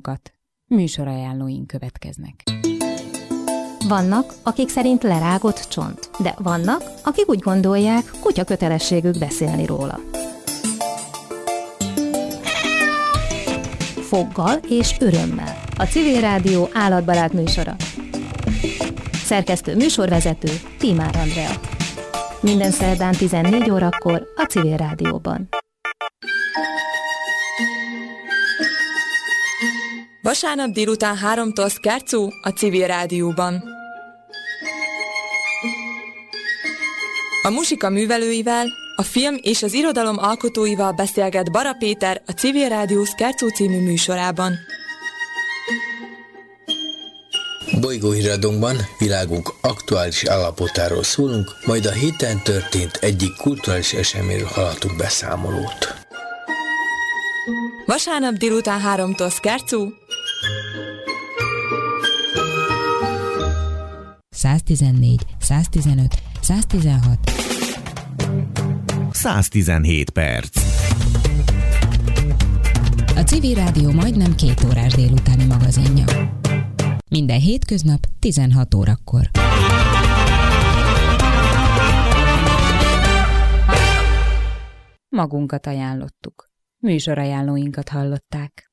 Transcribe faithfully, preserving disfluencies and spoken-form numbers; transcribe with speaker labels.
Speaker 1: magunkat. Műsorajánlóink következnek.
Speaker 2: Vannak, akik szerint lerágott csont, de vannak, akik úgy gondolják, kutya kötelességük beszélni róla. Foggal és örömmel. A Civil Rádió állatbarát műsora. Szerkesztő műsorvezető Tímár Andrea. Minden szerdán tizennégy órakor a Civil Rádióban.
Speaker 3: Vasárnap délután háromtól Scherzo a Civil Rádióban. A muzsika művelőivel, a film és az irodalom alkotóival beszélget Bara Péter a Civil Rádió Scherzo című műsorában.
Speaker 4: Bolygóhíradónkban világunk aktuális állapotáról szólunk, majd a héten történt egyik kulturális eseményről hallhatunk beszámolót.
Speaker 3: Vasárnap délután háromtól Scherzo.
Speaker 1: száztizennégy, száztizenöt, száztizenhat.
Speaker 5: száztizenhét perc.
Speaker 1: A Civil Rádió majdnem két órás délutáni magazinja. Minden hétköznap tizenhat órakor. Magunkat ajánlottuk. Műsorajánlóinkat hallották.